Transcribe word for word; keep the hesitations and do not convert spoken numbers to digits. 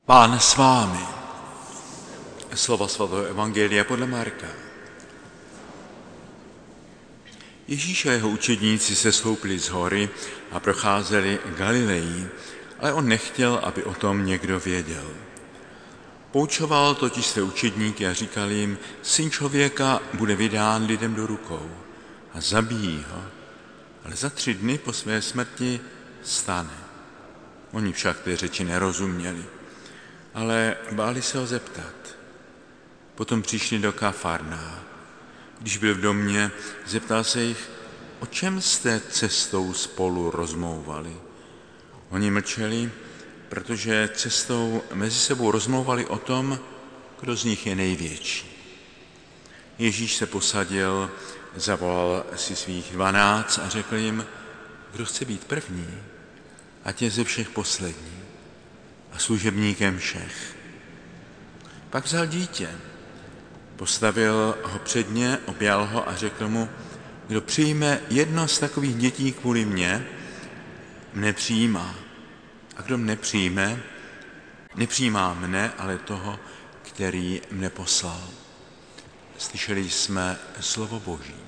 Pán s vámi. Slova svatého evangelia podle Marka. Ježíš a jeho učedníci se sloupili z hory a procházeli Galilejí, ale on nechtěl, aby o tom někdo věděl. Poučoval totiž své učedníky a říkal jim, Syn člověka bude vydán lidem do rukou a zabijí ho, ale za tři dny po své smrti stane. Oni však té řeči nerozuměli, ale báli se ho zeptat. Potom přišli do Kafarná. Když byl v domě, zeptal se jich, o čem jste cestou spolu rozmlouvali. Oni mlčeli, protože cestou mezi sebou rozmlouvali o tom, kdo z nich je největší. Ježíš se posadil, zavolal si svých dvanáct a řekl jim, kdo chce být první, ať je ze všech poslední a služebníkem všech. Pak vzal dítě, postavil ho před ně, objal ho a řekl mu, kdo přijme jedno z takových dětí kvůli mně, mne přijímá. A kdo mne přijme, nepřijímá mne, ale toho, který mne poslal. Slyšeli jsme slovo Boží.